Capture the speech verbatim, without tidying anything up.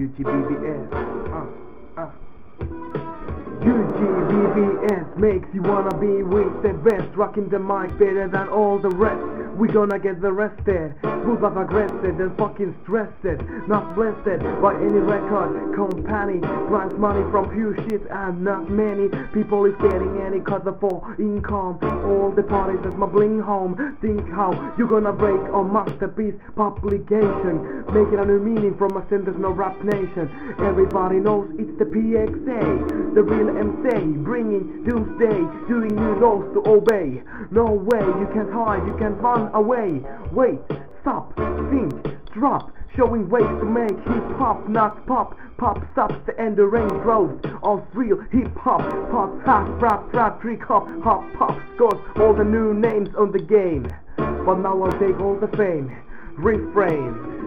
U G B B S. Uh, uh. U G B B S makes you wanna be with the best, rocking the mic better than all the rest. We gonna get the rest there, smooth but aggressive and fucking stressed, not blessed by any record company. Grants money from pure shit and not many people is getting any cause of for income. All the parties at my bling home, think how you gonna break a masterpiece publication, making a new meaning from a sentence no rap nation. Everybody knows it's the P X A, the real M C, bringing doomsday, doing new laws to obey. No way, you can't hide, you can't run away. Wait, stop, think, drop, showing ways to make hip-hop, not pop. Pop stops and the rain grows on real hip-hop. Pop, rap, rap, rap, trick, hop, hop, pop, scores all the new names on the game. But now I'll take all the fame. Refrain.